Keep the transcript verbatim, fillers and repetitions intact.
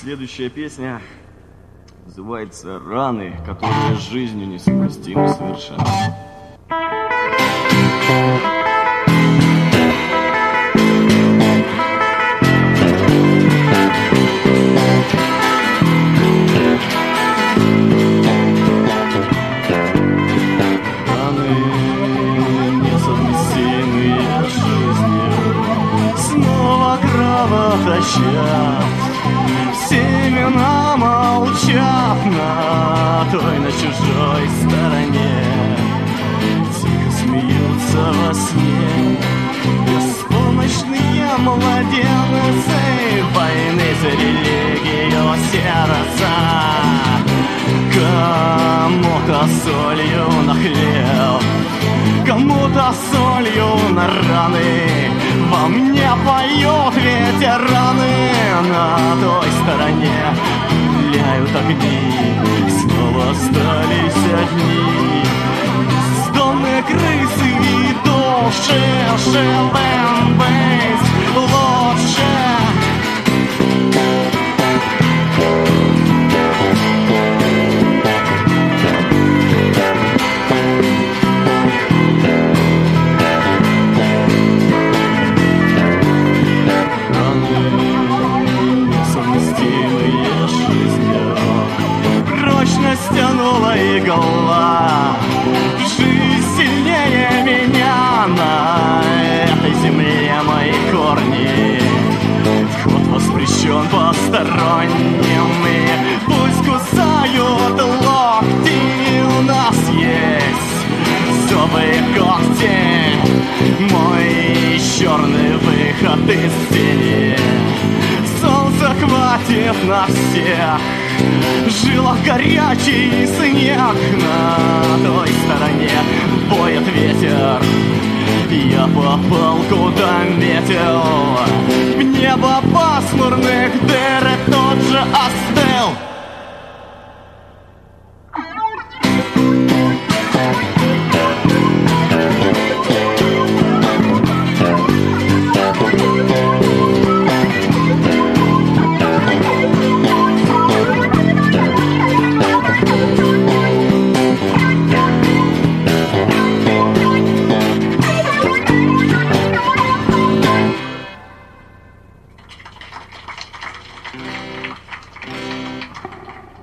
Следующая песня называется «Раны, которые с жизнью несовместимы совершенно». Раны, несовместимые с жизнью, снова кровоточат. Семена молчат на той, на чужой стороне. Тихо смеются во сне беспомощные младенцы войны за религию сердца. Кому-то солью на хлеб, кому-то солью на раны. Во мне поют ветераны, на той стороне пляют огни. Снова остались одни бездомные крысы и души. Живым быть лучше. Стянула игла, жизнь сильнее меня. На этой земле мои корни, вход воспрещен посторонним. И пусть кусают локти, у нас есть зубы и когти. Мой черный выход из тени. Солнце хватит на всех, в жилах горячий снег. На той стороне воет ветер. Я попал, куда метил.